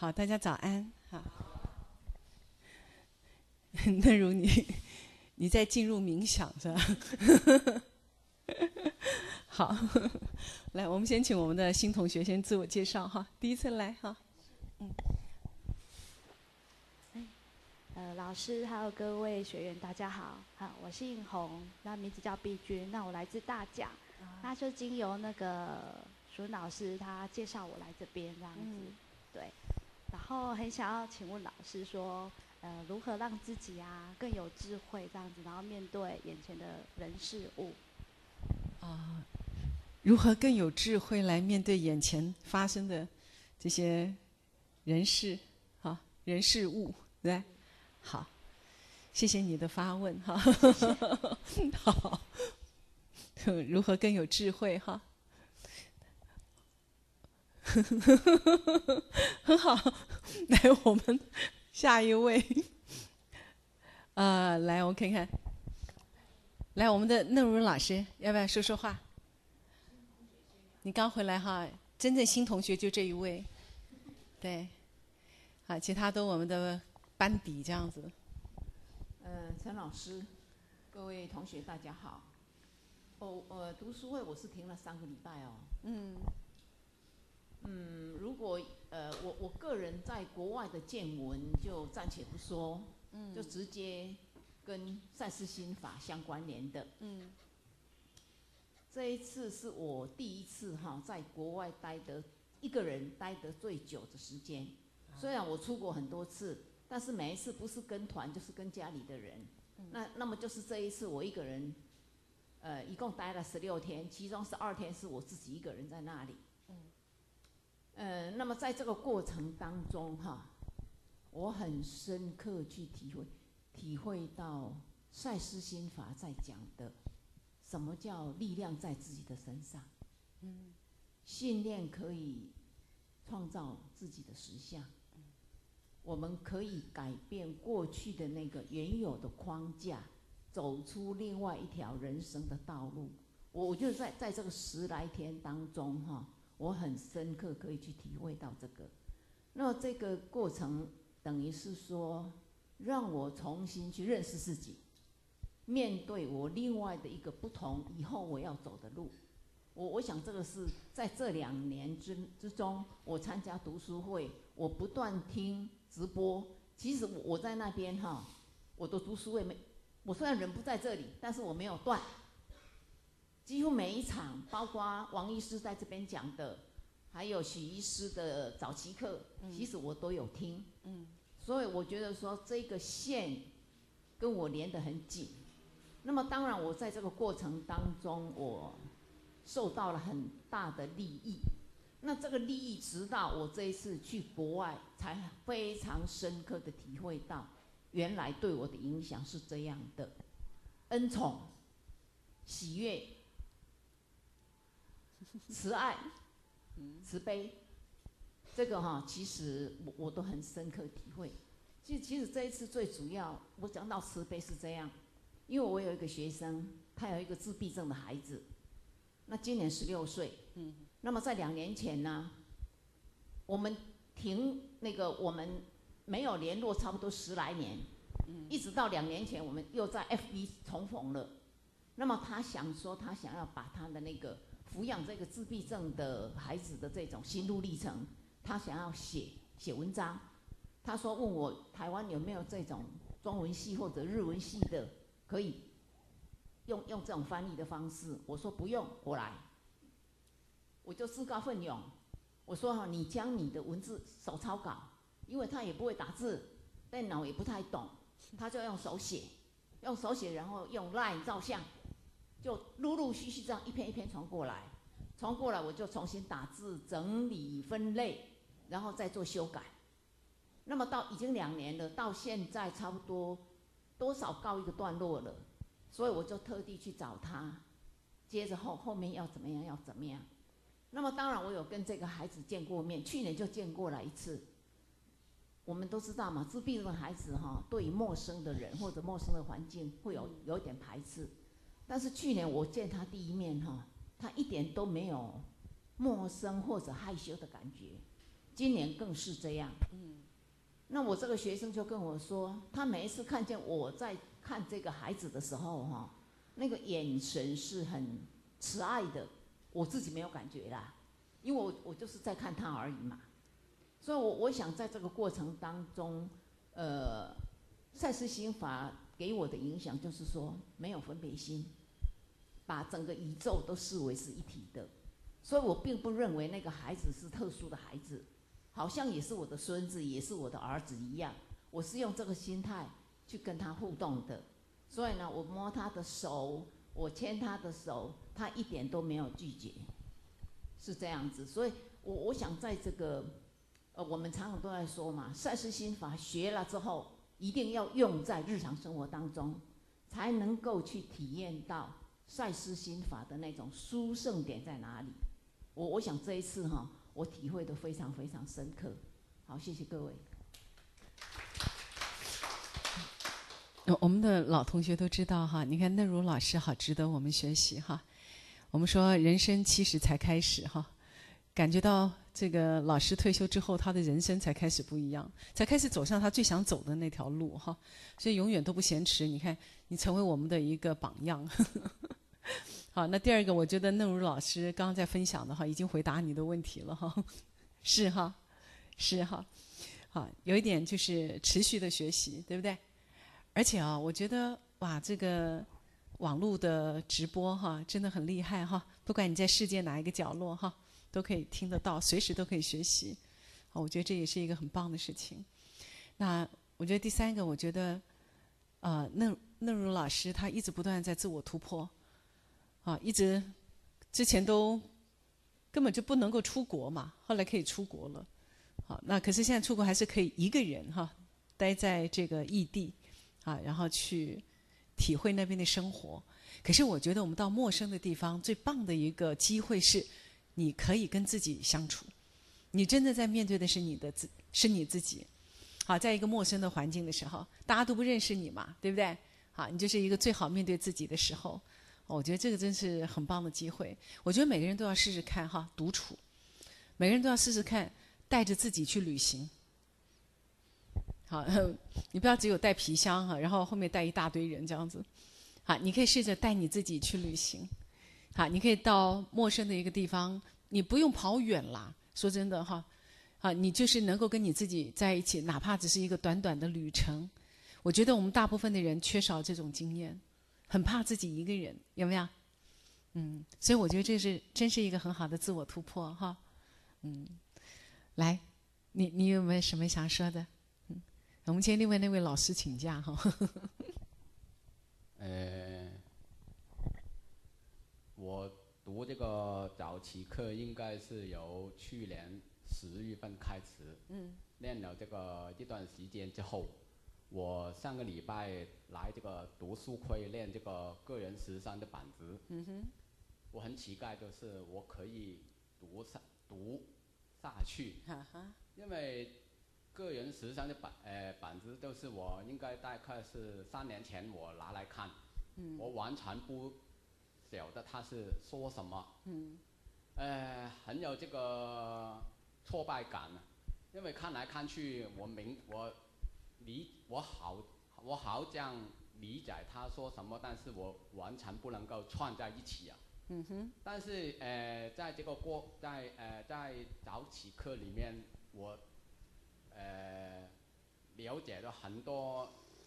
好，大家早安。好，那如你在进入冥想是吧？好，来，我们先请我们的新同学先自我介绍哈，第一次来哈。 老师还有各位学员，大家好。我姓洪，那名字叫碧君，那我来自大甲，那就经由那个淑老师他介绍我来这边这样子，对。然后很想要请问老师说，如何让自己更有智慧这样子，然后面对眼前的人事物。 如何更有智慧来面对眼前发生的这些人事人事物，对？好，谢谢你的发问哈。好，如何更有智慧哈？很好，来，我们下一位。来，我看看。来，我们的嫩如老师，要不要说说话？你刚回来哈，真正新同学就这一位，对，好，其他都我们的班底这样子。 陈老师，各位同学大家好。读书会我是停了3个礼拜哦。如果我个人在国外的见闻就暂且不说，就直接跟善思心法相关联的。这一次是我第一次在国外一个人待得最久的时间。虽然我出国很多次，但是每一次不是跟团就是跟家里的人。那么就是这一次我一个人，一共待了16天，其中12天是我自己一个人在那里。那么在这个过程当中我很深刻去体会到赛斯心法在讲的什么叫力量在自己的身上。信念可以创造自己的实相。我们可以改变过去的那个原有的框架，走出另外一条人生的道路。我就在这个10来天当中我很深刻可以去体会到这个。那么这个过程等于是说，让我重新去认识自己，面对我另外的一个不同以后我要走的路。我想这个是在这2年之中，我参加读书会，我不断听直播。其实我在那边我的读书会我虽然人不在这里，但是我没有断。几乎每一场，包括王医师在这边讲的，还有许医师的早期课，其实我都有听。所以我觉得说这个线跟我连得很紧。那么当然我在这个过程当中，我受到了很大的利益。那这个利益直到我这一次去国外，才非常深刻的体会到，原来对我的影响是这样的。恩宠、喜悦、慈爱、慈悲，这个其实我都很深刻体会。其实这一次最主要，我讲到慈悲是这样，因为我有一个学生，他有一个自闭症的孩子，那今年16岁。那么在2年前呢，我们我们没有联络差不多10来年，一直到2年前，我们又在 FB 重逢了。那么他想说，他想要把他的那个抚养这个自闭症的孩子的这种心路历程，他想要写文章。他说问我台湾有没有这种中文系或者日文系的，可以用这种翻译的方式。我说不用，我来。我就自告奋勇，我说你将你的文字手抄稿，因为他也不会打字，电脑也不太懂，他就用手写，然后用 LINE 照相，就陆陆续续这样一篇一篇传过来，我就重新打字、整理、分类，然后再做修改。那么到已经2年了，到现在差不多多少告一个段落了，所以我就特地去找他，接着后面要怎么样。那么当然我有跟这个孩子见过面，去年就见过了1次。我们都知道嘛，自闭症的孩子对于陌生的人或者陌生的环境会有一点排斥。但是去年我见他第一面他一点都没有陌生或者害羞的感觉。今年更是这样。 那我这个学生就跟我说，他每一次看见我在看这个孩子的时候，那个眼神是很慈爱的，我自己没有感觉啦，因为我就是在看他而已嘛。所以我想在这个过程当中，赛斯心法给我的影响就是说，没有分别心，把整个宇宙都视为是一体的。所以我并不认为那个孩子是特殊的孩子，好像也是我的孙子，也是我的儿子一样。我是用这个心态去跟他互动的。所以呢，我摸他的手，我牵他的手，他一点都没有拒绝，是这样子。所以我想在这个我们常常都在说嘛，赛斯心法学了之后，一定要用在日常生活当中，才能够去体验到赛斯心法的那种殊胜点在哪里。我想这一次我体会得非常非常深刻。好，谢谢各位。 我们的老同学都知道哈，你看嫩如老师好值得我们学习哈。我们说人生70才开始哈，感觉到这个老师退休之后，他的人生才开始不一样，才开始走上他最想走的那条路哈。所以永远都不嫌迟。你看，你成为我们的一个榜样。好，那第二个，我觉得嫩如老师刚刚在分享的哈，已经回答你的问题了哈。是哈，是哈。好，有一点就是持续的学习，对不对？而且我觉得哇，这个网络的直播哈，真的很厉害哈。不管你在世界哪一个角落哈，都可以听得到，随时都可以学习。我觉得这也是一个很棒的事情。那我觉得第三个，我觉得嫩如老师他一直不断在自我突破，一直之前都根本就不能够出国嘛，后来可以出国了。好，那可是现在出国还是可以一个人待在这个异地。然后去体会那边的生活。可是我觉得我们到陌生的地方，最棒的一个机会是，你可以跟自己相处，你真的在面对的是你自己。好，在一个陌生的环境的时候，大家都不认识你嘛，对不对？好，你就是一个最好面对自己的时候。我觉得这个真是很棒的机会。我觉得每个人都要试试看独处，每个人都要试试看带着自己去旅行。好，你不要只有带皮箱然后后面带一大堆人这样子。好，你可以试着带你自己去旅行。好，你可以到陌生的一个地方，你不用跑远啦。说真的你就是能够跟你自己在一起，哪怕只是一个短短的旅程。我觉得我们大部分的人缺少这种经验，很怕自己一个人，有没有？所以我觉得这真是一个很好的自我突破哈。来，你有没有什么想说的？我们今天另外那位老师请假我读这个早期课应该是由去年10月份开始，练了这个一段时间之后，我上个礼拜来这个读书会练这个个人13的板子。我很期待，就是我可以读下去，因为个人13的板子都是我应该大概是3年前我拿来看，我完全不晓得他是说什么，很有这个挫败感，因为看来看去我好像理解他说什么，但是我完全不能够串在一起啊。但是在这个在早起课里面，我了解了很多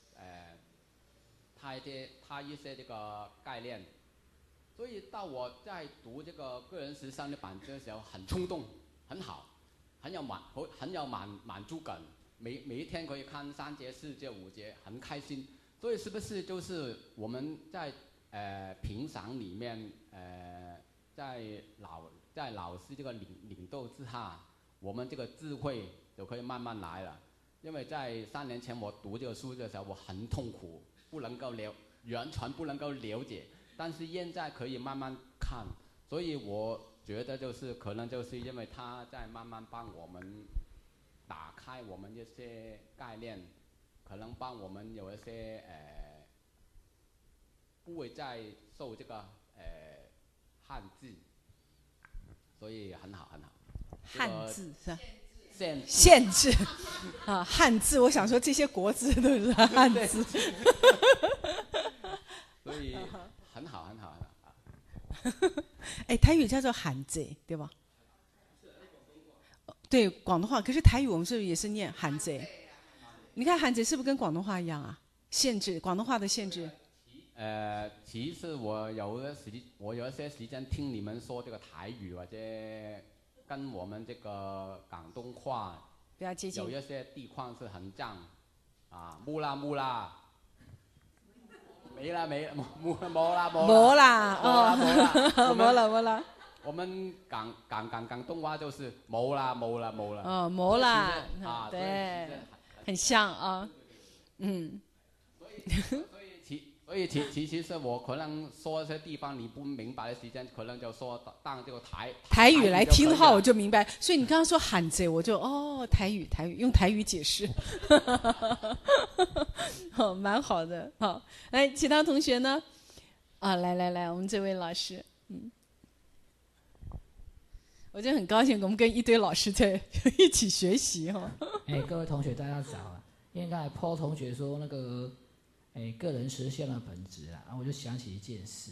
他一些这个概念，所以到我在读这个个人13的板子的时候，很冲动，很好，很有满足感，每一天可以看3节4节5节，很开心。所以是不是就是我们在平常里面在老师这个领导之下，我们这个智慧就可以慢慢来了。因为在3年前我读这个书的时候，我很痛苦，完全不能够了解，但是现在可以慢慢看，所以我觉得可能就是因为他在慢慢帮我们打开我们一些概念，可能帮我们有一些不会再受这个汉字，所以很好很好。 汉字是吧？ 限限制啊，汉字，我想说这些国字都是汉字。 所以很好很好很好。 哎，台语叫做喊贼，对吧？对，广东话。可是台语我们是不是也是念喊贼？你看喊贼是不是跟广东话一样啊？限制广东话的限制。 其实我有一些时间听你们说这个台语，或者跟我们这个广东话比较接近， 有一些地方是很像啊，木啦木啦，没啦，没啦， 没啦， 我们广东话就是冇啦。 冇啦， 啊， 对，很像啊，嗯。 所以其实我可能说一些地方你不明白的时间，可能就说当这个台语来听的话，我就明白。所以你刚刚说喊贼，我就台语用台语解释，好，蛮好的。好，来其他同学呢？啊，来，我们这位老师，我就很高兴，我们跟一堆老师在一起学习哈。 各位同学大家早啊！因为刚才 Paul 同学说那个。个人实现的本质啊，然后我就想起一件事。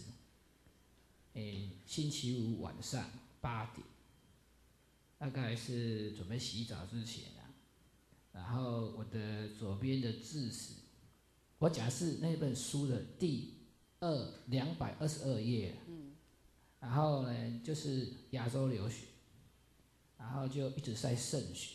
星期五晚上8点，大概是准备洗澡之前啊，然后我的左边的字史，我讲的是那本书的第222页，然后呢就是亚洲流血，然后就一直在渗血，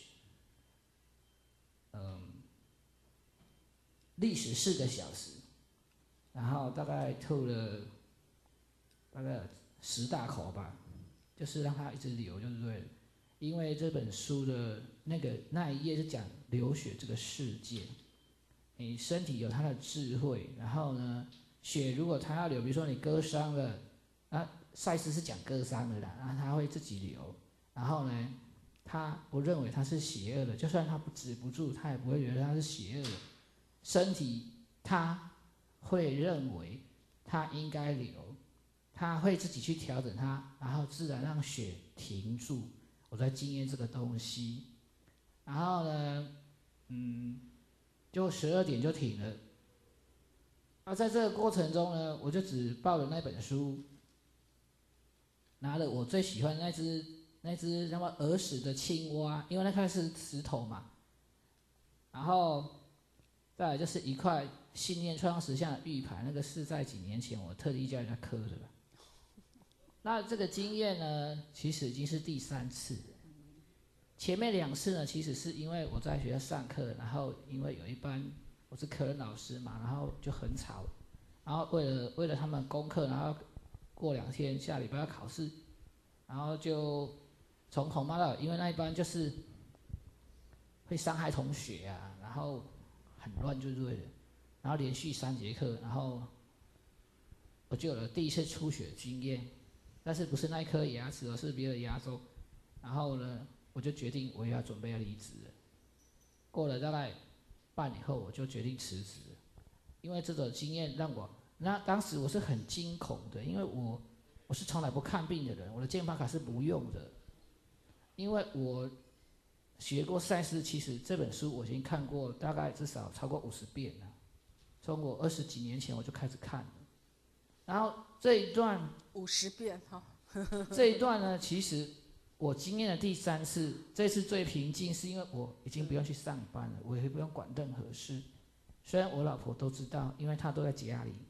历时4个小时，然后大概吐了大概10大口吧，就是让它一直流就是对了。因为这本书的那一页是讲流血这个事件，你身体有它的智慧，然后呢，血如果它要流，比如说你割伤了，赛斯是讲割伤的啦，然后它会自己流，然后呢，他不认为它是邪恶的，就算它止不住，他也不会觉得它是邪恶的。身体它会认为它应该流，它会自己去调整它，然后自然让血停住。我在经验这个东西，然后呢，就12点就停了。在这个过程中呢，我就只抱着那本书，拿了我最喜欢的那只什么儿时的青蛙，因为那块是石头嘛，然后再来就是一块信念创石像的玉牌，那个是在几年前我特地叫人家刻的了。那这个经验呢，其实已经是第3次了。前面2次呢，其实是因为我在学校上课，然后因为有一班我是科任老师嘛，然后就很吵，然后为了他们功课，然后过2天下礼拜要考试，然后就从头骂到尾，因为那一班就是会伤害同学啊，然后很乱就对了，然后连续3节课，然后我就有了第一次出血经验，但是不是那一颗牙齿，而是别的牙周。然后呢，我就决定我也要准备要离职了。过了大概半年后，我就决定辞职了，因为这种经验让我，那当时我是很惊恐的，因为我是从来不看病的人，我的健保卡是不用的，因为我学过赛斯，其实这本书我已经看过大概至少超过50遍了，从我20几年前我就开始看了。然后这一段 50遍哈， 这一段呢，其实我经验的第3次，这次最平静，是因为我已经不用去上班了，我也不用管任何事。虽然我老婆都知道，因为她都在家里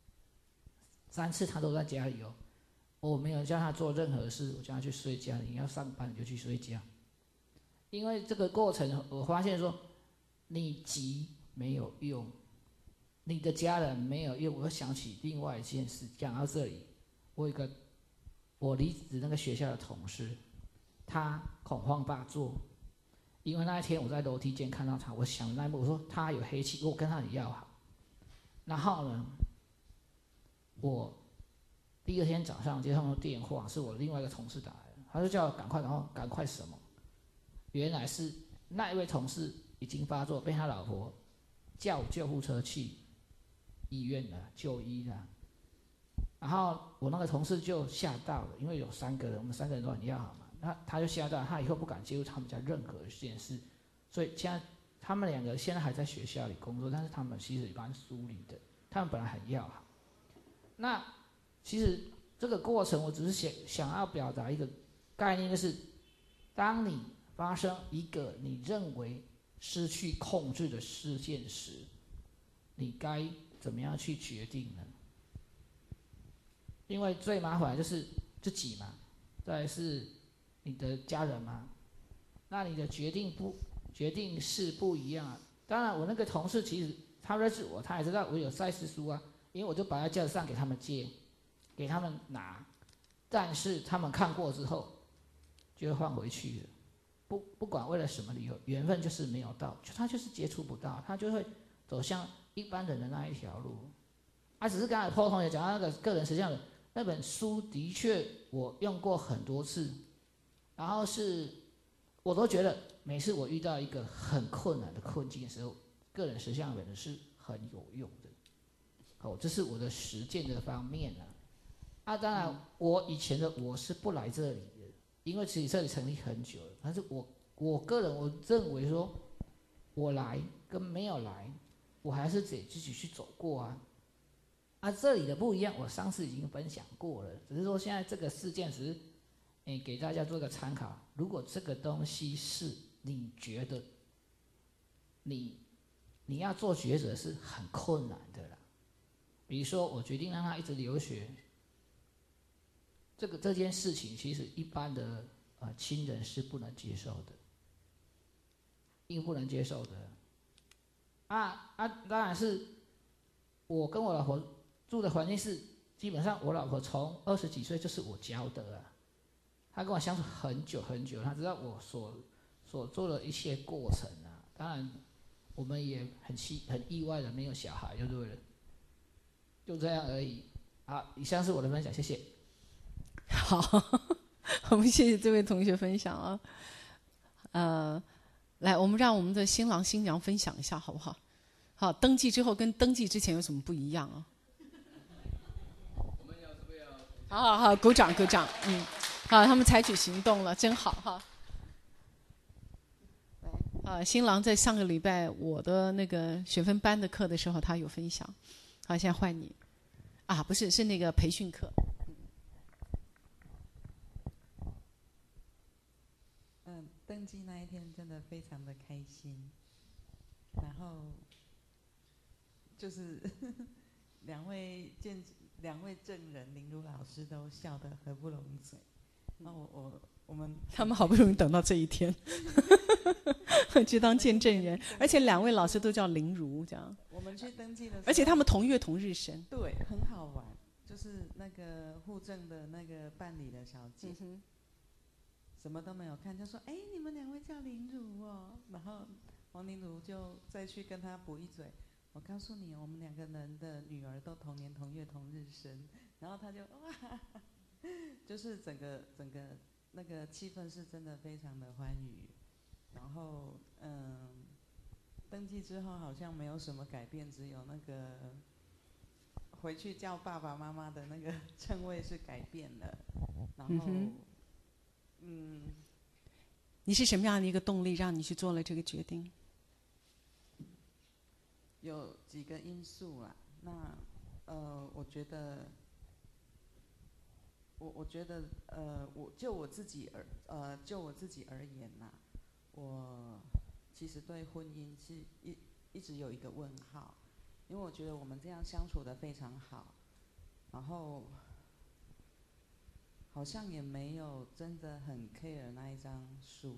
，3次她都在家里哦，我没有叫她做任何事，我叫她去睡觉，你要上班你就去睡觉。因为这个过程，我发现说，你急没有用，你的家人没有用。我想起另外一件事，讲到这里，我离职那个学校的同事，他恐慌发作，因为那一天我在楼梯间看到他，我想那一幕，我说他有黑气，我跟他很要好。然后呢，我第2天早上接到电话，是我另外一个同事打来的，他就叫我赶快，然后赶快什么？原来是那一位同事已经发作，被他老婆叫救护车去医院了，就医了。然后我那个同事就吓到了，因为有3个人，我们3个人都很要好嘛，他就吓到了，他以后不敢接触他们家任何一件事，所以现在他们两个现在还在学校里工作，但是他们其实蛮疏离的，他们本来很要好。那其实这个过程，我只是想要表达一个概念，就是当你发生一个你认为失去控制的事件时，你该怎么样去决定呢？因为最麻烦的就是自己嘛，再来是你的家人嘛，那你的决定是不一样啊。当然，我那个同事其实他认识我，他也知道我有赛事书啊，因为我就摆在架子上给他们借，给他们拿，但是他们看过之后就会放回去了。不管为了什么理由，缘分就是没有到，他就是接触不到，他就会走向一般人的那一条路。只是刚才 Paul 同学讲到那个个人实相的那本书，的确我用过很多次，然后我都觉得每次我遇到一个很困难的困境的时候，个人实相本是很有用的。这是我的实践的方面啊。当然，我以前的我是不来这里的，因为其实这里成立很久了。但是我个人我认为说，我来跟没有来，我还是得自己去走过啊。这里的不一样，我上次已经分享过了，只是说现在这个事件只是给大家做个参考。如果这个东西是你觉得你要做抉择是很困难的啦，比如说我决定让他一直留学，这件事情其实一般的亲人是不能接受的，不能接受的。当然是我跟我老婆住的环境是，基本上我老婆从20几岁就是我教的啊，她跟我相处很久很久，她知道我所做的一些过程啊。当然，我们也很意外的没有小孩，就对了，就这样而已。好，以上是我的分享，谢谢。 好，我们谢谢这位同学分享啊。来，我们让我们的新郎新娘分享一下，好不好？好，登记之后跟登记之前有什么不一样啊？ 我们要是不要？ 好，鼓掌。好，他们采取行动了，真好哈。新郎在上个礼拜我的那个学分班的课的时候，他有分享。好，现在换你。不是那个培训课。 登记那一天真的非常的开心，然后就是两位证人林如老师都笑得合不拢嘴。那我们他们好不容易等到这一天，去当见证人，而且2位老师都叫林如，这样。 我们去登记的时候， 而且他们同月同日生。 对，很好玩。就是那个户政的那个办理的小姐，什么都没有看，就说：“你们2位叫林如哦。”然后王林如就再去跟他补一嘴：“我告诉你，我们2个人的女儿都同年同月同日生。”然后他就哇，就是整个那个气氛是真的非常的欢愉。然后登记之后好像没有什么改变，只有那个回去叫爸爸妈妈的那个称谓是改变了。然后你是什么样的一个动力让你去做了这个决定？ 有几个因素啦。那我觉得就我自己而言啦，我其实对婚姻是一直有一个问号，因为我觉得我们这样相处得非常好，然后好像也没有真的很 care 那一张书，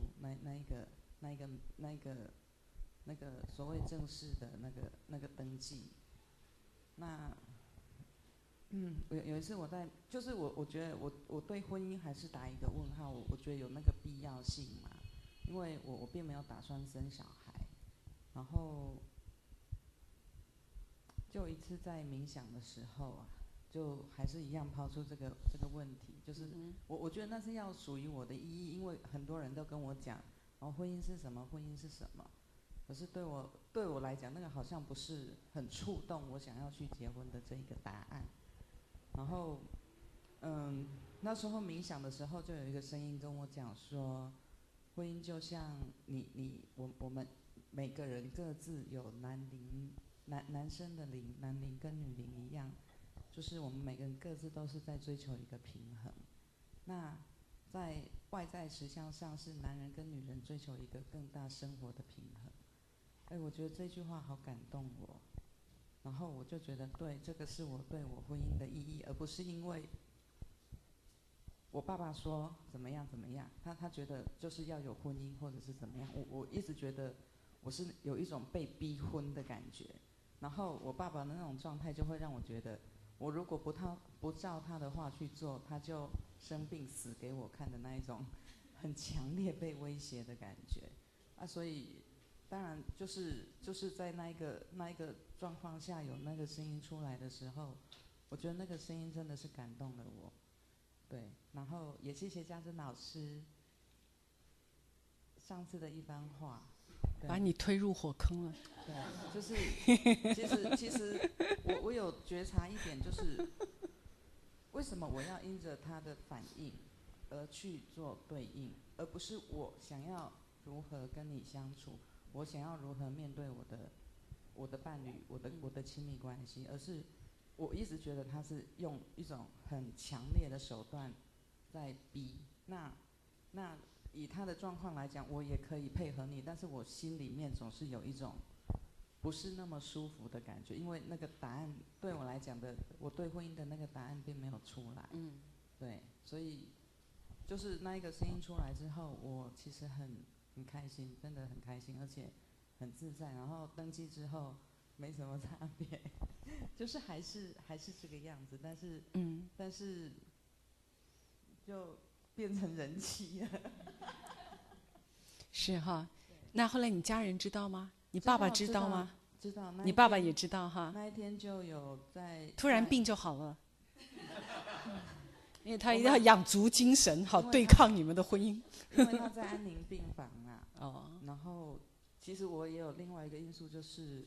那个所谓正式的那个登记。那有一次就是我觉得我对婚姻还是打一个问号，我觉得有那个必要性嘛，因为我并没有打算生小孩。然后就一次在冥想的时候就还是一样抛出这个问题，就是我觉得那是要属于我的意义，因为很多人都跟我讲，婚姻是什么，婚姻是什么，可是对我来讲，那个好像不是很触动我想要去结婚的这一个答案。然后那时候冥想的时候，就有一个声音跟我讲说，婚姻就像每个人各自有男生的灵，男灵跟女灵一样，就是我们每个人各自都是在追求一个平衡。那在外在实相上是男人跟女人追求一个更大生活的平衡。我觉得这句话好感动我，然后我就觉得对，这个是我对我婚姻的意义，而不是因为我爸爸说怎么样怎么样，他觉得就是要有婚姻或者是怎么样。我一直觉得我是有一种被逼婚的感觉，然后我爸爸的那种状态就会让我觉得，我如果不照他的话去做，他就生病死给我看的那一种很强烈被威胁的感觉啊。所以当然就是在那一个状况下有那个声音出来的时候，我觉得那个声音真的是感动了我。对，然后也谢谢嘉珍老师上次的一番话， 把你推入火坑了。 对，就是其实我有觉察一点，就是为什么我要因着他的反应而去做对应，而不是我想要如何跟你相处，我想要如何面对我的伴侣，我的亲密关系，而是我一直觉得他是用一种很强烈的手段在逼。那以他的状况来讲，我也可以配合你，但是我心里面总是有一种不是那么舒服的感觉，因为那个答案对我来讲的，我对婚姻的那个答案并没有出来。对，所以就是那一个声音出来之后，我其实很开心，真的很开心，而且很自在。然后登记之后没什么差别，就是还是这个样子，但是就变成人妻了。 是哈，那后来你家人知道吗？你爸爸知道吗？ 知道。 你爸爸也知道哈。 那一天就有在突然病就好了，因为他一定要养足精神，好对抗你们的婚姻。 因为他在安宁病房啊。 哦。 然后其实我也有另外一个因素，就是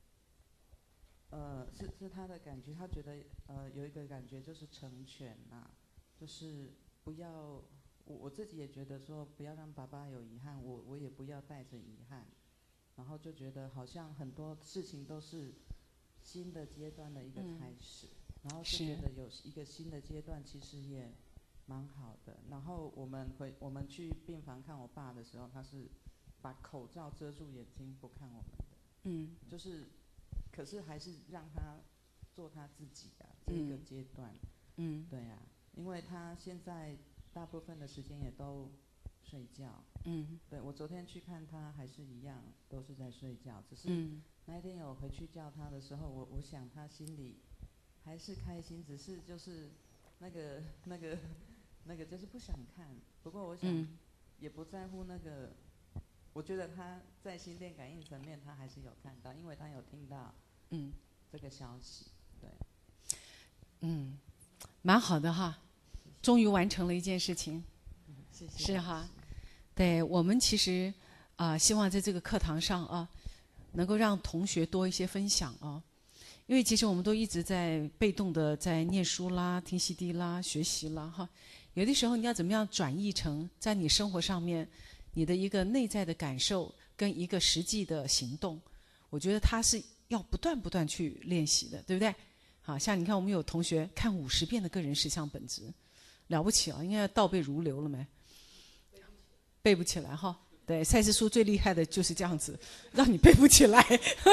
是他的感觉，他觉得有一个感觉就是成全啊，就是不要我自己也觉得说不要让爸爸有遗憾，我也不要带着遗憾，然后就觉得好像很多事情都是新的阶段的一个开始，然后就觉得有一个新的阶段其实也蛮好的。然后我们去病房看我爸的时候，他是把口罩遮住眼睛不看我们的，就是可是还是让他做他自己啊，这个阶段，对啊，因为他现在大部分的时间也都睡觉，对，我昨天去看他还是一样都是在睡觉，只是那一天有回去叫他的时候，我想他心里还是开心，只是就是那个就是不想看。不过我想也不在乎那个，我觉得他在心电感应层面他还是有看到，因为他有听到这个消息，对， 蛮好的哈，终于完成了一件事情， 谢谢。 是哈，对，我们其实希望在这个课堂上啊，能够让同学多一些分享啊，因为其实我们都一直在被动的在念书啦、听 CD 啦、学习啦哈，有的时候你要怎么样转译成在你生活上面你的一个内在的感受跟一个实际的行动，我觉得它是要不断去练习的，对不对？好像你看我们有同学看50遍的个人实相本质，了不起啊，应该倒背如流了没？背不起来哈。对，赛斯书最厉害的就是这样子，让你背不起来。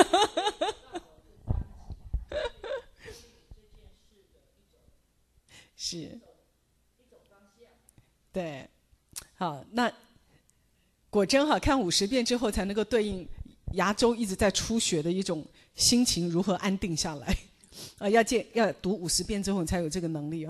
是，对，好，那果真哈，看50遍之后才能够对应牙周一直在出血的一种心情如何安定下来。要读50遍之后你才有这个能力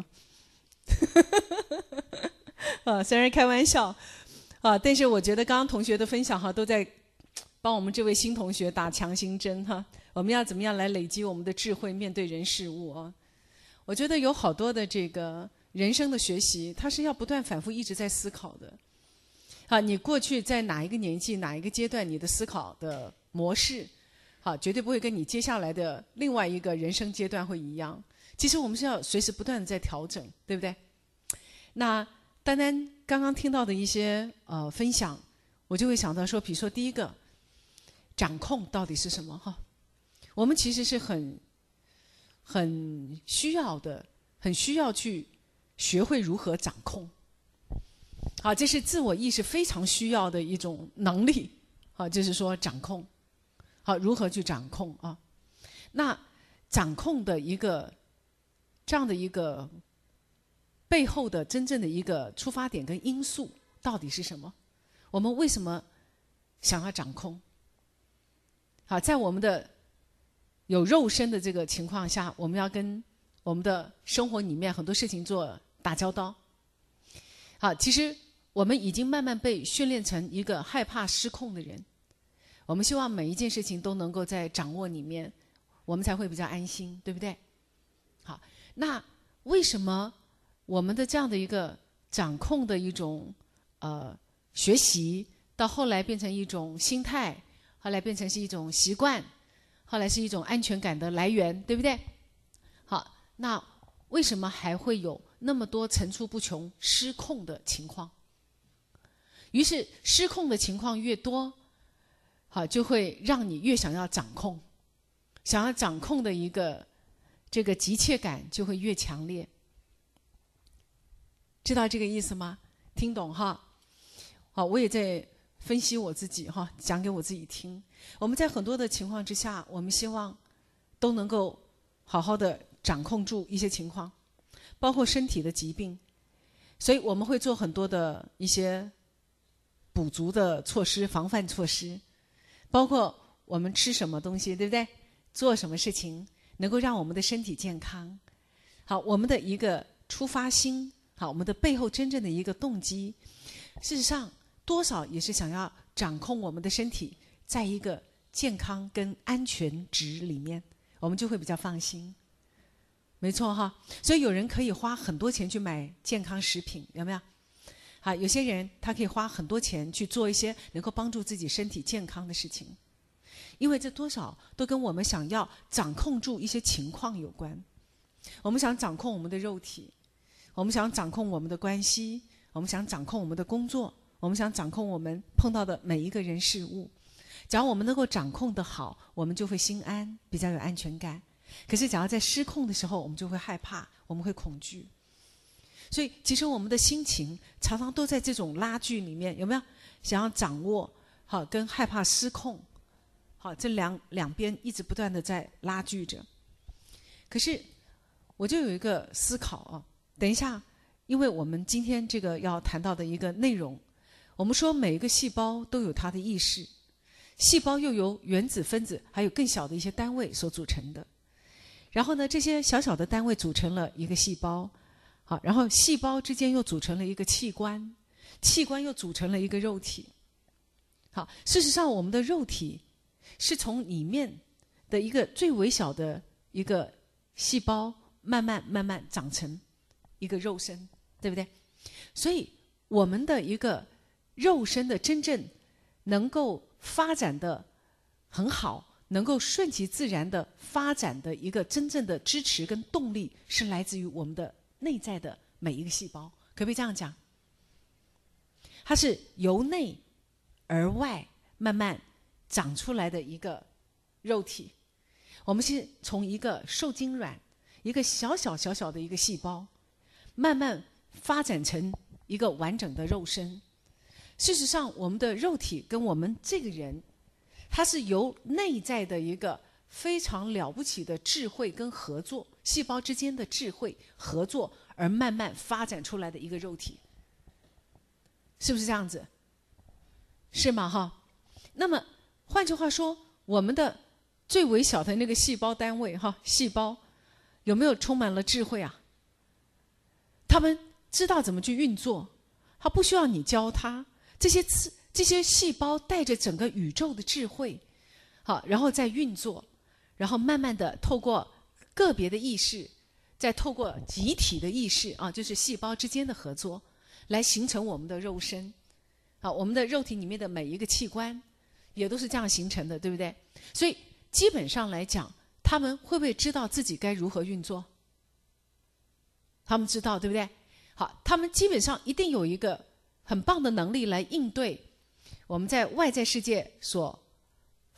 哦。虽然开玩笑但是我觉得刚刚同学的分享哈，都在帮我们这位新同学打强心针哈。我们要怎么样来累积我们的智慧，面对人事物啊？我觉得有好多的这个人生的学习，它是要不断反复一直在思考的。你过去在哪一个年纪、哪一个阶段，你的思考的模式，绝对不会跟你接下来的另外一个人生阶段会一样。其实我们是要随时不断的在调整，对不对？那单刚刚听到的一些分享，我就会想到说，比如说第一个， 掌控到底是什么哈？我们其实是很需要的，很需要去学会如何掌控。好，这是自我意识非常需要的一种能力。好，就是说掌控。好，如何去掌控啊？那掌控的一个这样的一个背后的真正的一个出发点跟因素到底是什么？我们为什么想要掌控？好，在我们的有肉身的这个情况下，我们要跟我们的生活里面很多事情做打交道。好，其实我们已经慢慢被训练成一个害怕失控的人。我们希望每一件事情都能够在掌握里面，我们才会比较安心，对不对？好，那为什么我们的这样的一个掌控的一种学习，到后来变成一种心态，后来变成是一种习惯，后来是一种安全感的来源，对不对？好，那为什么还会有那么多层出不穷失控的情况？于是失控的情况越多，好，就会让你越想要掌控，想要掌控的一个这个急切感就会越强烈。知道这个意思吗？听懂哈？好，我也在分析我自己哈，讲给我自己听。我们在很多的情况之下，我们希望都能够好好的掌控住一些情况，包括身体的疾病，所以我们会做很多的一些补足的措施、防范措施，包括我们吃什么东西，对不对？做什么事情能够让我们的身体健康。好，我们的一个出发心，好，我们的背后真正的一个动机，事实上多少也是想要掌控我们的身体在一个健康跟安全值里面，我们就会比较放心。没错哈，所以有人可以花很多钱去买健康食品，有没有？好，有些人他可以花很多钱去做一些能够帮助自己身体健康的事情，因为这多少都跟我们想要掌控住一些情况有关。我们想掌控我们的肉体，我们想掌控我们的关系，我们想掌控我们的工作，我们想掌控我们碰到的每一个人事物。只要我们能够掌控得好，我们就会心安，比较有安全感。可是只要在失控的时候，我们就会害怕，我们会恐惧。所以其实我们的心情常常都在这种拉锯里面，有没有？想要掌握好跟害怕失控，好，这两边一直不断的在拉锯着。可是我就有一个思考啊，等一下，因为我们今天这个要谈到的一个内容，我们说每一个细胞都有它的意识，细胞又由原子、分子还有更小的一些单位所组成的。然后呢，这些小小的单位组成了一个细胞，好，然后细胞之间又组成了一个器官，器官又组成了一个肉体。好，事实上我们的肉体是从里面的一个最微小的一个细胞慢慢长成一个肉身，对不对？所以我们的一个肉身的真正能够发展的很好，能够顺其自然的发展的一个真正的支持跟动力，是来自于我们的内在的每一个细胞，可不可以这样讲？它是由内而外慢慢长出来的一个肉体。我们是从一个受精卵，一个小小的一个细胞，慢慢发展成一个完整的肉身。事实上，我们的肉体跟我们这个人，它是由内在的一个非常了不起的智慧跟合作，细胞之间的智慧合作而慢慢发展出来的一个肉体，是不是这样子？是吗？哈。那么换句话说，我们的最微小的那个细胞单位哈，细胞有没有充满了智慧啊？他们知道怎么去运作，他不需要你教他。这些细胞带着整个宇宙的智慧，好，然后再运作，然后慢慢的透过个别的意识，再透过集体的意识啊，就是细胞之间的合作，来形成我们的肉身。好，我们的肉体里面的每一个器官也都是这样形成的，对不对？所以基本上来讲，他们会不会知道自己该如何运作？他们知道，对不对？好，他们基本上一定有一个很棒的能力来应对我们在外在世界所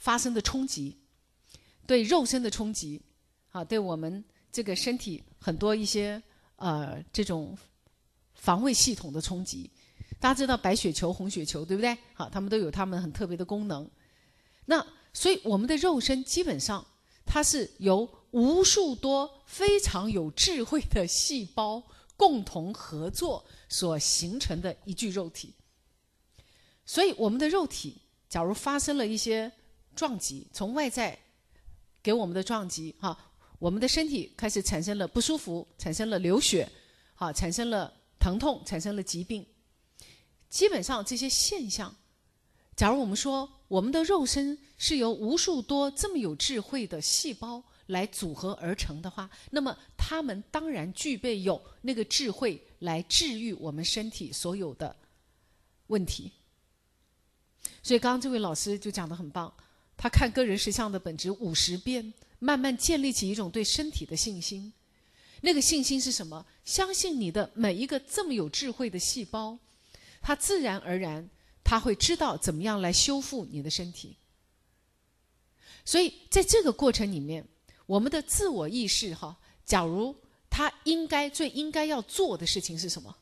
发生的冲击，对肉身的冲击，对我们这个身体很多一些这种防卫系统的冲击。大家知道白血球、红血球，对不对？它们都有它们很特别的功能。那所以我们的肉身基本上它是由无数多非常有智慧的细胞共同合作所形成的一具肉体。所以我们的肉体假如发生了一些撞击，从外在给我们的撞击，我们的身体开始产生了不舒服，产生了流血，产生了疼痛，产生了疾病。基本上这些现象，假如我们说我们的肉身是由无数多这么有智慧的细胞来组合而成的话，那么它们当然具备有那个智慧来治愈我们身体所有的问题。所以刚刚这位老师就讲得很棒，他看个人实相的本质50遍，慢慢建立起一种对身体的信心。那个信心是什么？相信你的每一个这么有智慧的细胞，它自然而然他会知道怎么样来修复你的身体。所以在这个过程里面，我们的自我意识假如他最应该要做的事情是什么？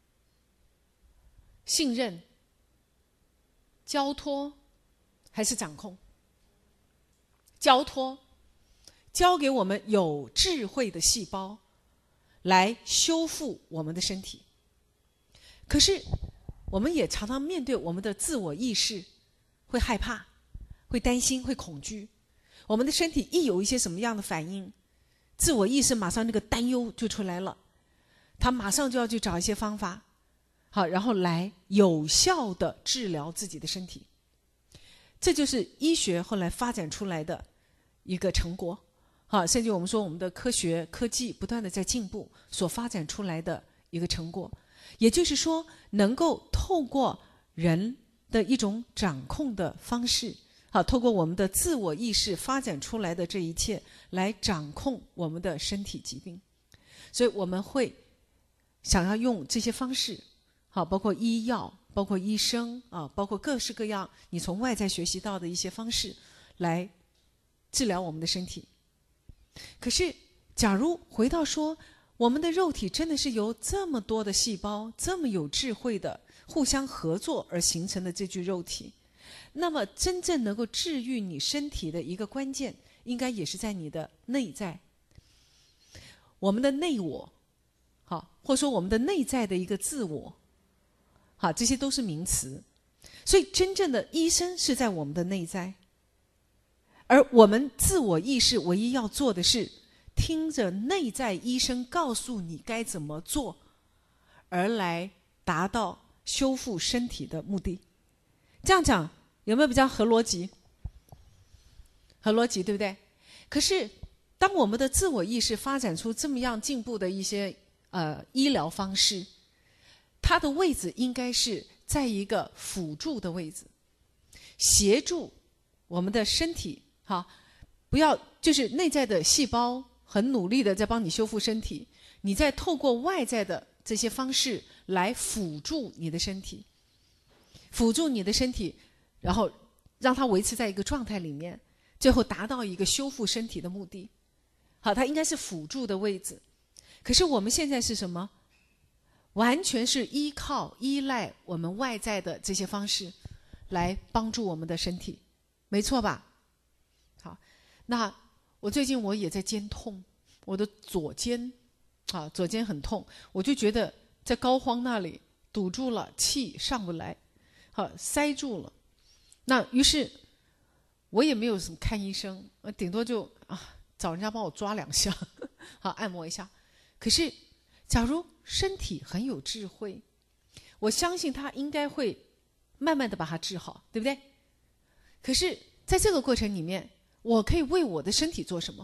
信任、交托还是掌控？交托，交给我们有智慧的细胞来修复我们的身体。可是我们也常常面对我们的自我意识，会害怕，会担心，会恐惧。我们的身体一有一些什么样的反应，自我意识马上那个担忧就出来了，他马上就要去找一些方法，然后来有效的治疗自己的身体。这就是医学后来发展出来的一个成果，甚至我们说我们的科学科技不断的在进步所发展出来的一个成果。也就是说，能够透过人的一种掌控的方式，透过我们的自我意识发展出来的这一切来掌控我们的身体疾病。所以我们会想要用这些方式，包括医药，包括医生，包括各式各样你从外在学习到的一些方式来治疗我们的身体。可是假如回到说我们的肉体真的是由这么多的细胞这么有智慧的互相合作而形成的这具肉体，那么真正能够治愈你身体的一个关键应该也是在你的内在。我们的内我，或者说我们的内在的一个自我，这些都是名词。所以真正的医生是在我们的内在，而我们自我意识唯一要做的是听着内在医生告诉你该怎么做，而来达到修复身体的目的。这样讲有没有比较合逻辑？合逻辑，对不对？可是当我们的自我意识发展出这么样进步的一些医疗方式，它的位置应该是在一个辅助的位置，协助我们的身体，不要就是内在的细胞很努力的在帮你修复身体，你再透过外在的这些方式来辅助你的身体，辅助你的身体，然后让它维持在一个状态里面，最后达到一个修复身体的目的。它应该是辅助的位置。可是我们现在是什么？完全是依赖我们外在的这些方式来帮助我们的身体，没错吧？好，那我最近也在肩痛，我的左肩很痛，我就觉得在膏肓那里堵住了，气上不来，塞住了。那于是我也没有什么看医生，顶多就找人家帮我抓2下，按摩一下。可是假如身体很有智慧，我相信他应该会慢慢的把它治好，对不对？可是在这个过程里面，我可以为我的身体做什么？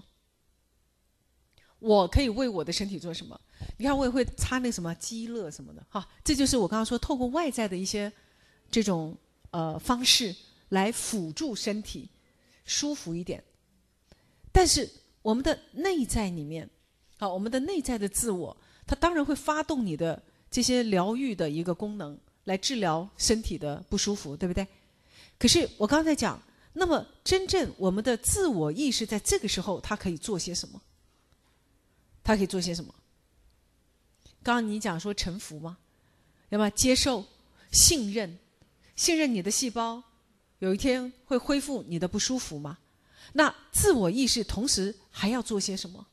我可以为我的身体做什么？你看我也会擦那什么肌乐什么的，这就是我刚刚说透过外在的一些这种方式来辅助身体舒服一点。但是我们的内在里面，我们的内在的自我，它当然会发动你的这些疗愈的一个功能来治疗身体的不舒服，对不对？可是我刚才讲， 那么真正我们的自我意识在这个时候，它可以做些什么？它可以做些什么？刚刚你讲说臣服吗？要不要接受、信任？信任你的细胞有一天会恢复你的不舒服吗？那自我意识同时还要做些什么？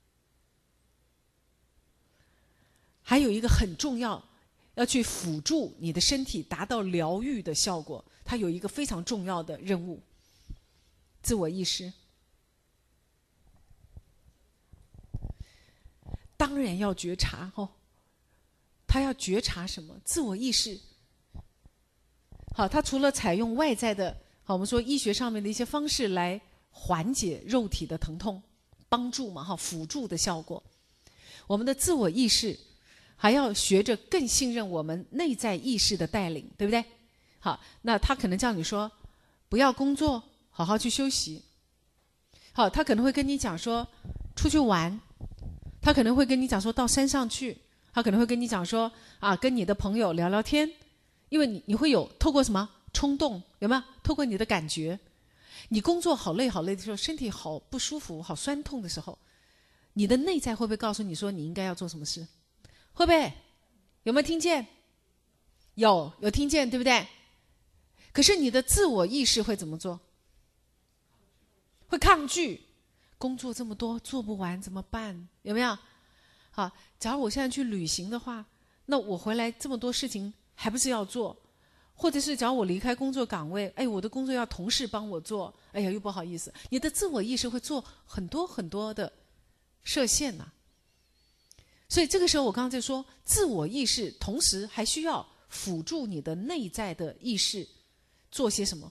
还有一个很重要，要去辅助你的身体达到疗愈的效果，它有一个非常重要的任务。自我意识当然要觉察他要觉察什么？自我意识好，他除了采用外在的我们说医学上面的一些方式来缓解肉体的疼痛，帮助嘛辅助的效果，我们的自我意识还要学着更信任我们内在意识的带领，对不对？好，那他可能叫你说不要工作，好好去休息。好，他可能会跟你讲说出去玩，他可能会跟你讲说到山上去，他可能会跟你讲说跟你的朋友聊聊天，因为你会有透过什么冲动，有没有？透过你的感觉，你工作好累好累的时候，身体好不舒服好酸痛的时候，你的内在会不会告诉你说你应该要做什么事？会不会？有没有听见？有听见，对不对？可是你的自我意识会怎么做？会抗拒。工作这么多做不完怎么办？有没有？好，假如我现在去旅行的话，那我回来这么多事情还不是要做？或者是假如我离开工作岗位，我的工作要同事帮我做，又不好意思。你的自我意识会做很多很多的设限呐。所以这个时候我刚刚在说，自我意识同时还需要辅助你的内在的意识做些什么？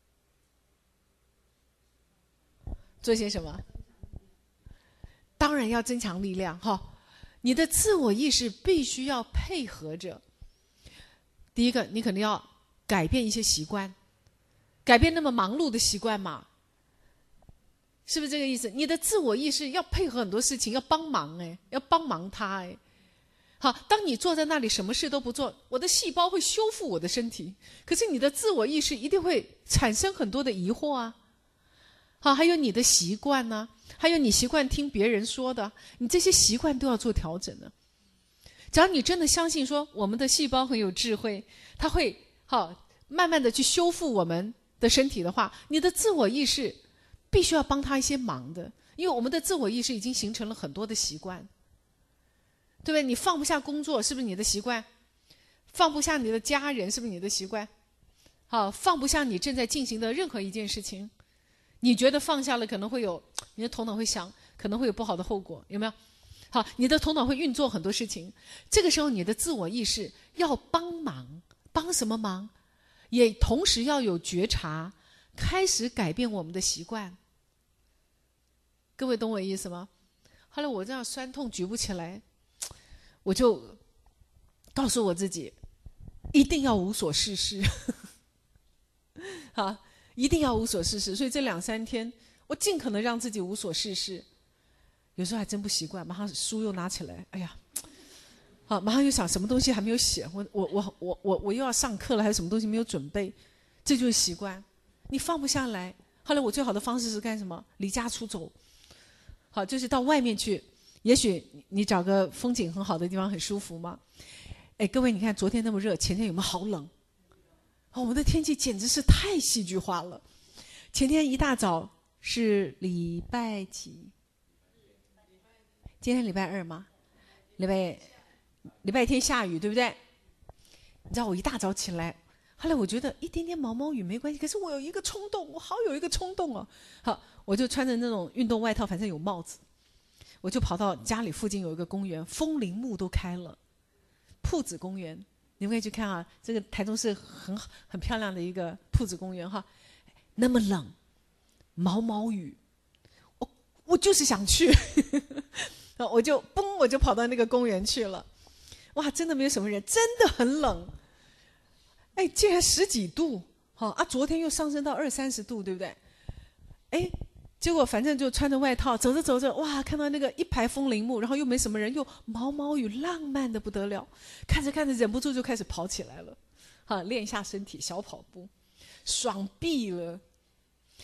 做些什么？当然要增强力量你的自我意识必须要配合着。第一个，你可能要改变一些习惯，改变那么忙碌的习惯嘛，是不是这个意思？你的自我意识要配合很多事情，要帮忙要帮忙他好，当你坐在那里什么事都不做，我的细胞会修复我的身体，可是你的自我意识一定会产生很多的疑惑好，还有你的习惯呢，还有你习惯听别人说的，你这些习惯都要做调整的。只要你真的相信说我们的细胞很有智慧，它会慢慢的去修复我们的身体的话，你的自我意识必须要帮他一些忙的，因为我们的自我意识已经形成了很多的习惯，对不对？你放不下工作，是不是你的习惯？放不下你的家人，是不是你的习惯？放不下你正在进行的任何一件事情，你觉得放下了可能会有，你的头脑会想可能会有不好的后果，有没有？好，你的头脑会运作很多事情，这个时候你的自我意识要帮忙，帮什么忙？也同时要有觉察，开始改变我们的习惯。各位懂我意思吗？后来我这样酸痛举不起来，我就告诉我自己一定要无所事事好，一定要无所事事。所以这2-3天我尽可能让自己无所事事，有时候还真不习惯，马上书又拿起来，好，马上又想什么东西还没有写，我又要上课了，还有什么东西没有准备，这就是习惯，你放不下来。后来我最好的方式是干什么？离家出走。好，就是到外面去，也许你找个风景很好的地方很舒服嘛。各位你看昨天那么热，前天有没有好冷？我们的天气简直是太戏剧化了。前天一大早是礼拜几？今天礼拜2吗？礼拜天下雨，对不对？你知道我一大早起来，后来我觉得一点点毛毛雨没关系，可是我有一个冲动，我好有一个冲动哦。好，我就穿着那种运动外套，反正有帽子，我就跑到家里附近有一个公园，枫林木都开了，铺子公园，你们可以去看这个台中是很漂亮的一个铺子公园那么冷，毛毛雨，我就是想去我就跑到那个公园去了。哇，真的没有什么人，真的很冷。竟然10几度，昨天又上升到20-30度，对不对？结果反正就穿着外套走着走着，哇，看到那个一排枫林木，然后又没什么人，又毛毛雨，浪漫的不得了。看着看着忍不住就开始跑起来了，练一下身体，小跑步，爽毙了。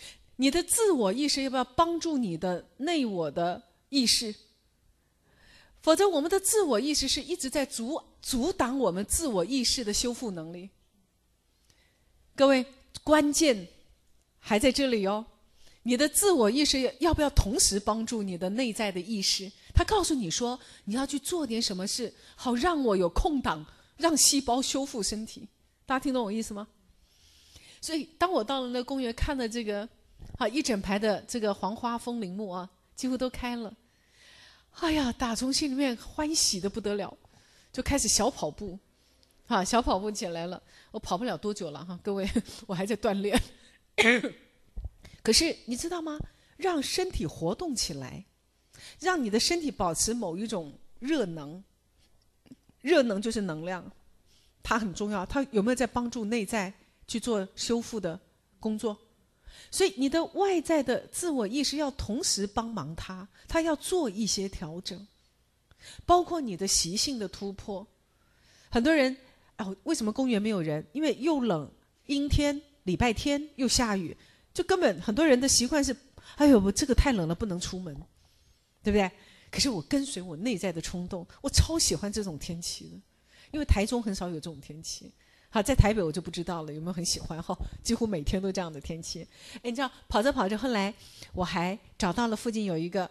你的自我意识要不要帮助你的内我的意识？否则我们的自我意识是一直在阻挡我们自我意识的修复能力。各位，关键还在这里哦。你的自我意识要不要同时帮助你的内在的意识？他告诉你说，你要去做点什么事，好让我有空档，让细胞修复身体。大家听懂我意思吗？所以当我到了那个公园，看了这个一整排的这个黄花风铃木啊，几乎都开了。哎呀，打从心里面欢喜的不得了，就开始小跑步，小跑步起来了。我跑不了多久了各位，我还在锻炼。可是你知道吗？让身体活动起来，让你的身体保持某一种热能，热能就是能量，它很重要。它有没有在帮助内在去做修复的工作？所以你的外在的自我意识要同时帮忙它要做一些调整，包括你的习性的突破。很多人为什么公园没有人？因为又冷，阴天，礼拜天又下雨，就根本很多人的习惯是，哎呦，我这个太冷了，不能出门，对不对？可是我跟随我内在的冲动，我超喜欢这种天气的，因为台中很少有这种天气。在台北我就不知道了，有没有很喜欢几乎每天都这样的天气。你知道，跑着跑着，后来我还找到了附近有一个，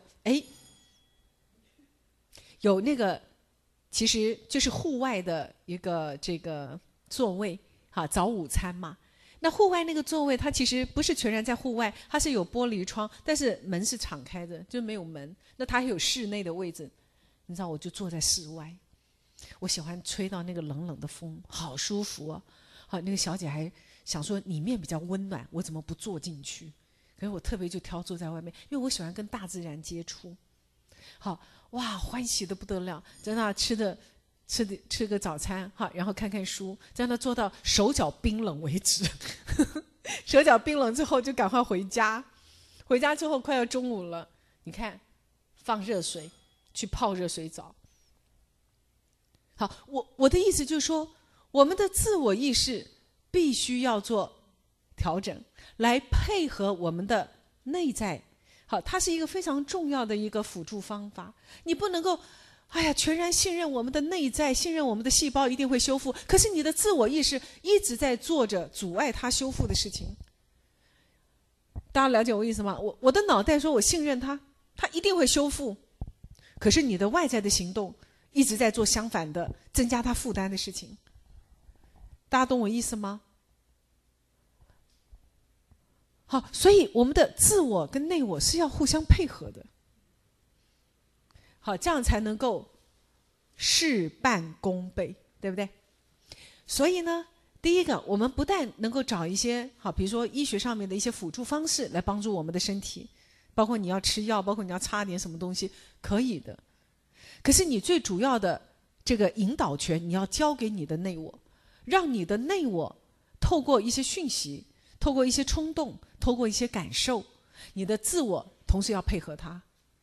有那个其实就是户外的一个这个座位，早午餐嘛。那户外那个座位，它其实不是全然在户外，它是有玻璃窗，但是门是敞开的，就没有门。那它还有室内的位置，你知道，我就坐在室外。我喜欢吹到那个冷冷的风，好舒服哦。那个小姐还想说里面比较温暖，我怎么不坐进去？可是我特别就挑坐在外面，因为我喜欢跟大自然接触。哇，欢喜的不得了，在那吃个早餐然后看看书，在那做到手脚冰冷为止。手脚冰冷之后就赶快回家，回家之后快要中午了，你看放热水去泡热水澡。我的意思就是说，我们的自我意识必须要做调整，来配合我们的内在。它是一个非常重要的一个辅助方法。你不能够全然信任我们的内在，信任我们的细胞一定会修复，可是你的自我意识一直在做着阻碍它修复的事情。大家了解我意思吗？我的脑袋说我信任它一定会修复，可是你的外在的行动一直在做相反的，增加他负担的事情。大家懂我意思吗？所以我们的自我跟内我是要互相配合的。这样才能够事半功倍，对不对？所以呢，第一个，我们不但能够找一些比如说医学上面的一些辅助方式来帮助我们的身体，包括你要吃药，包括你要擦点什么东西，可以的。可是你最主要的这个引导权，你要交给你的内我，让你的内我透过一些讯息，透过一些冲动，透过一些感受，你的自我同时要配合它。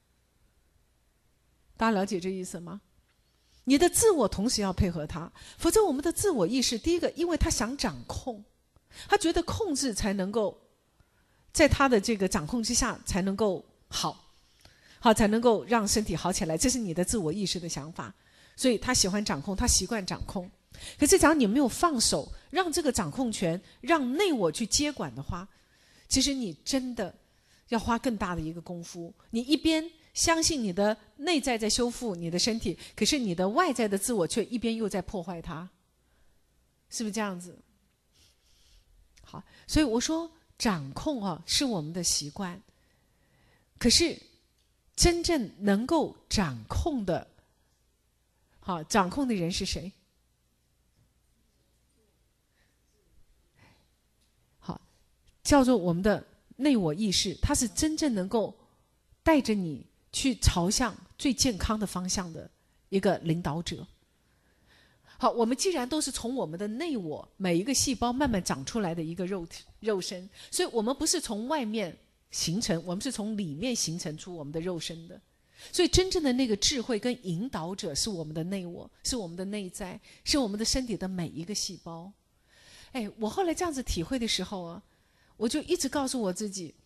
大家了解这意思吗？你的自我同时要配合它，否则我们的自我意识，第一个，因为他想掌控，他觉得控制才能够在他的这个掌控之下才能够好，才能够让身体好起来，这是你的自我意识的想法。所以他喜欢掌控，他习惯掌控。可是只要你没有放手，让这个掌控权让内我去接管的话，其实你真的要花更大的一个功夫。你一边相信你的内在在修复你的身体，可是你的外在的自我却一边又在破坏它，是不是这样子？好，所以我说掌控是我们的习惯，可是真正能够掌控的人是谁？叫做我们的内我意识，它是真正能够带着你去朝向最健康的方向的一个领导者。我们既然都是从我们的内我每一个细胞慢慢长出来的一个肉身，所以我们不是从外面形成，我们是从里面形成出我们的肉身的。所以真正的那个智慧跟引导者是我们的内我，是我们的内在，是我们的身体的每一个细胞。我后来这样子体会的时候我就一直告诉我自己，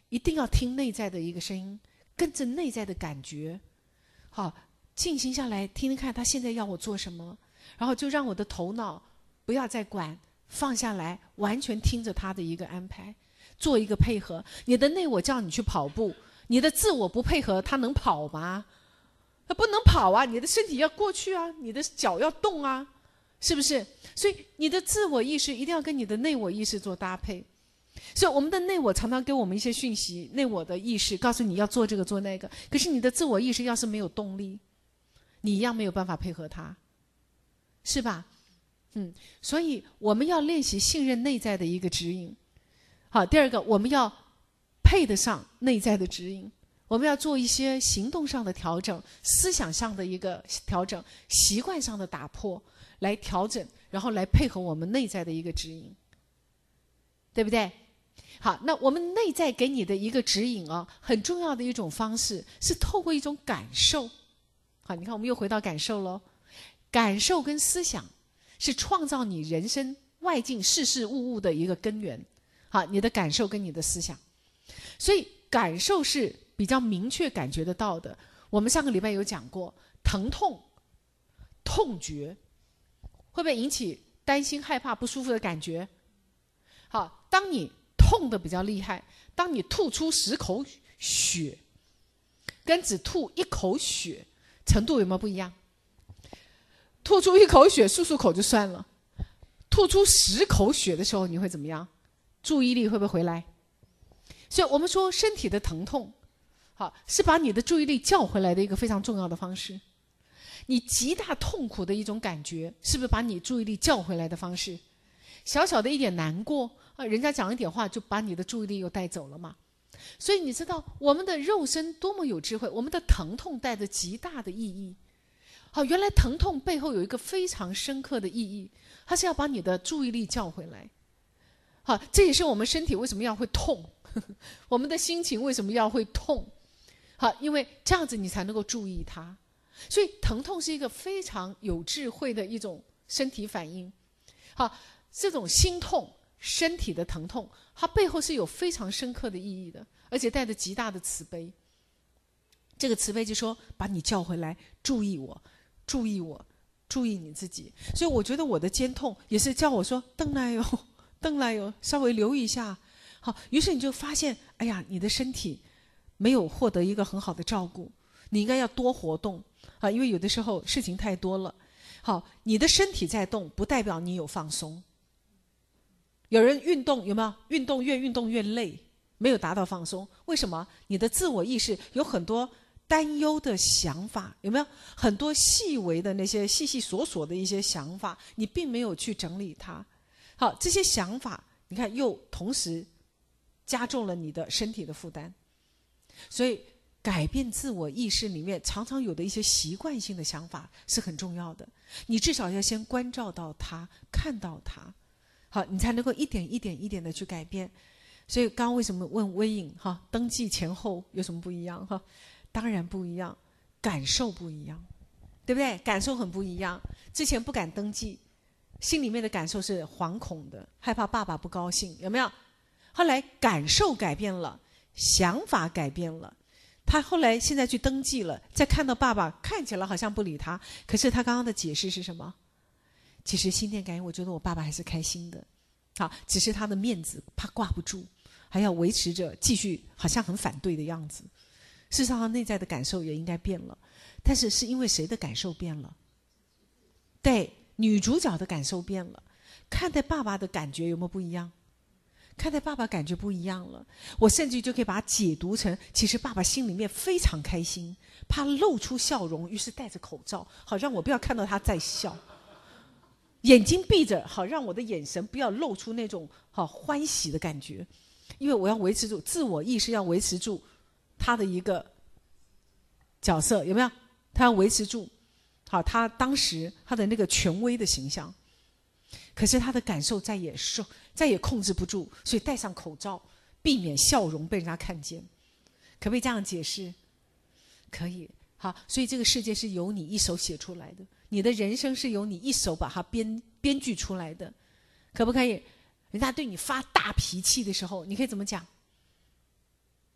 一定要听内在的一个声音，跟着内在的感觉，好，静心下来听听看他现在要我做什么，然后就让我的头脑不要再管，放下来，完全听着他的一个安排，做一个配合。你的内我叫你去跑步，你的自我不配合，他能跑吗？他不能跑啊，你的身体要过去啊，你的脚要动啊，是不是？所以你的自我意识一定要跟你的内我意识做搭配。所以我们的内我常常给我们一些讯息，内我的意识告诉你要做这个做那个，可是你的自我意识要是没有动力，你一样没有办法配合它，是吧？所以我们要练习信任内在的一个指引。好，第二个，我们要配得上内在的指引，我们要做一些行动上的调整，思想上的一个调整，习惯上的打破，来调整，然后来配合我们内在的一个指引，对不对？好，那我们内在给你的一个指引很重要的一种方式是透过一种感受。好，你看我们又回到感受咯，感受跟思想是创造你人生外境事事物物的一个根源。好，你的感受跟你的思想，所以感受是比较明确感觉得到的。我们上个礼拜有讲过，疼痛、痛觉会不会引起担心、害怕、不舒服的感觉？好，当你痛的比较厉害，当你吐出10口血，跟只吐1口血，程度有没有不一样？吐出1口血，漱口就算了，吐出10口血的时候，你会怎么样？注意力会不会回来？所以我们说身体的疼痛，好，是把你的注意力叫回来的一个非常重要的方式。你极大痛苦的一种感觉，是不是把你注意力叫回来的方式？小小的一点难过人家讲一点话就把你的注意力又带走了嘛。所以你知道我们的肉身多么有智慧，我们的疼痛带着极大的意义。好，原来疼痛背后有一个非常深刻的意义，它是要把你的注意力叫回来。好，这也是我们身体为什么要会痛，我们的心情为什么要会痛。好，因为这样子你才能够注意它。所以疼痛是一个非常有智慧的一种身体反应。好，这种心痛身体的疼痛，它背后是有非常深刻的意义的，而且带着极大的慈悲。这个慈悲就说把你叫回来，注意我，注意我，注意你自己。所以我觉得我的肩痛也是叫我说邓来哟，邓来哟，稍微留意一下。好，于是你就发现，哎呀，你的身体没有获得一个很好的照顾，你应该要多活动啊，因为有的时候事情太多了。好，你的身体在动，不代表你有放松。有人运动有没有？运动越累，没有达到放松。为什么？你的自我意识有很多担忧的想法，有没有？很多细微的那些细细琐琐的一些想法，你并没有去整理它。好，这些想法你看又同时加重了你的身体的负担。所以改变自我意识里面常常有的一些习惯性的想法是很重要的，你至少要先关照到它，看到它，好，你才能够一点一点的去改变。所以刚刚为什么问微影登记前后有什么不一样当然不一样，感受不一样，对不对？感受很不一样。之前不敢登记，心里面的感受是惶恐的，害怕爸爸不高兴，有没有？后来感受改变了，想法改变了，他后来现在去登记了，再看到爸爸看起来好像不理他，可是他刚刚的解释是什么？其实心电感应，我觉得我爸爸还是开心的，好，只是他的面子怕挂不住，还要维持着继续好像很反对的样子。事实上他内在的感受也应该变了，但是是因为谁的感受变了？对，女主角的感受变了，看待爸爸的感觉有没有不一样？看待爸爸感觉不一样了，我甚至就可以把它解读成，其实爸爸心里面非常开心，怕露出笑容，于是戴着口罩，好让我不要看到他在笑，眼睛闭着，好让我的眼神不要露出那种欢喜的感觉，因为我要维持住自我意识，要维持住他的一个角色，有没有？他要维持住好他当时他的那个权威的形象，可是他的感受再也控制不住，所以戴上口罩，避免笑容被人家看见。可不可以这样解释？可以。好，所以这个世界是由你一手写出来的，你的人生是由你一手把它编剧出来的，可不可以？人家对你发大脾气的时候，你可以怎么讲？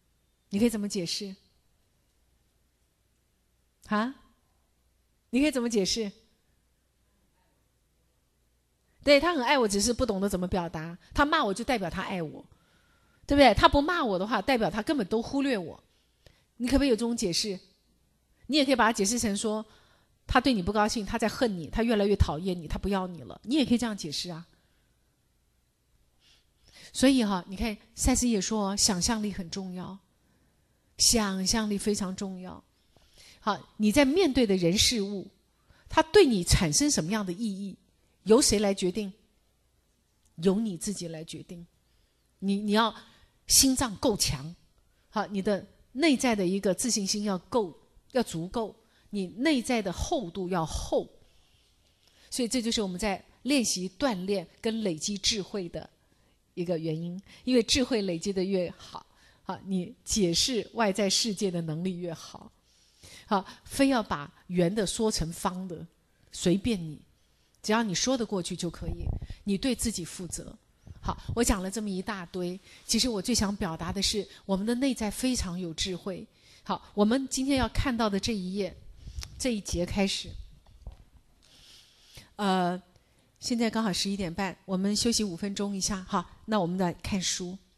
你可以怎么解释？啊？你可以怎么解释？对，他很爱我，只是不懂得怎么表达。他骂我就代表他爱我，对不对？他不骂我的话，代表他根本都忽略我。你可不可以有这种解释？你也可以把它解释成说，他对你不高兴，他在恨你，他越来越讨厌你，他不要你了。你也可以这样解释啊。所以你看赛斯也说，想象力很重要，想象力非常重要。好，你在面对的人事物，它对你产生什么样的意义，由谁来决定？由你自己来决定。你要心脏够强，好，你的内在的一个自信心要足够，你内在的厚度要厚。所以这就是我们在练习锻炼跟累积智慧的一个原因，因为智慧累积的越好，你解释外在世界的能力越好。好，非要把圆的说成方的，随便你，只要你说得过去就可以，你对自己负责。好，我讲了这么一大堆，其实我最想表达的是，我们的内在非常有智慧。好，我们今天要看到的这一页，这一节开始，现在刚好11点半，我们休息5分钟一下。好，那我们来看书。